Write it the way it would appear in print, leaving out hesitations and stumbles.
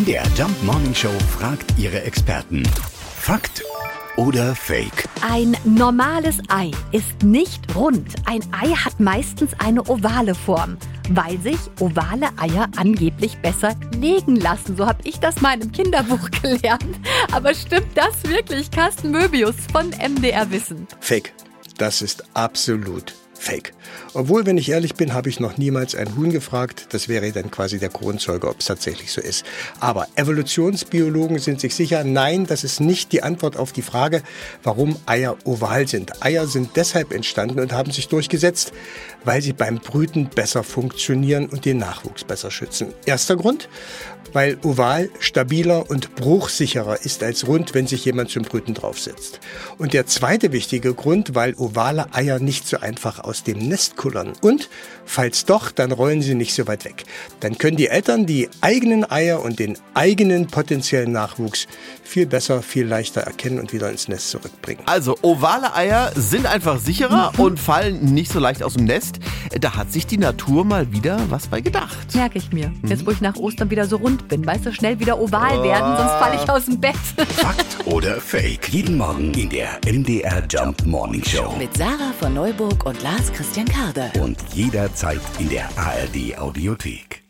MDR Jump Morning Show fragt ihre Experten. Fakt oder Fake? Ein normales Ei ist nicht rund. Ein Ei hat meistens eine ovale Form, weil sich ovale Eier angeblich besser legen lassen. So habe ich das mal im Kinderbuch gelernt. Aber stimmt das wirklich? Carsten Möbius von MDR Wissen. Fake. Das ist absolut Fake. Obwohl, wenn ich ehrlich bin, habe ich noch niemals ein Huhn gefragt. Das wäre dann quasi der Kronzeuge, ob es tatsächlich so ist. Aber Evolutionsbiologen sind sich sicher, nein, das ist nicht die Antwort auf die Frage, warum Eier oval sind. Eier sind deshalb entstanden und haben sich durchgesetzt, weil sie beim Brüten besser funktionieren und den Nachwuchs besser schützen. Erster Grund, weil oval stabiler und bruchsicherer ist als rund, wenn sich jemand zum Brüten draufsetzt. Und der zweite wichtige Grund, weil ovale Eier nicht so einfach aus dem Nest kullern. Und falls doch, dann rollen sie nicht so weit weg. Dann können die Eltern die eigenen Eier und den eigenen potenziellen Nachwuchs viel besser, viel leichter erkennen und wieder ins Nest zurückbringen. Also ovale Eier sind einfach sicherer und fallen nicht so leicht aus dem Nest. Da hat sich die Natur mal wieder was bei gedacht. Merke ich mir. Jetzt, wo ich nach Ostern wieder so rund bin. Weißt du, schnell wieder oval werden, sonst falle ich aus dem Bett. Fakt oder Fake? Jeden Morgen in der MDR Jump Morning Show. Mit Sarah von Neuburg und Lars Christian Karde. Und jederzeit in der ARD Audiothek.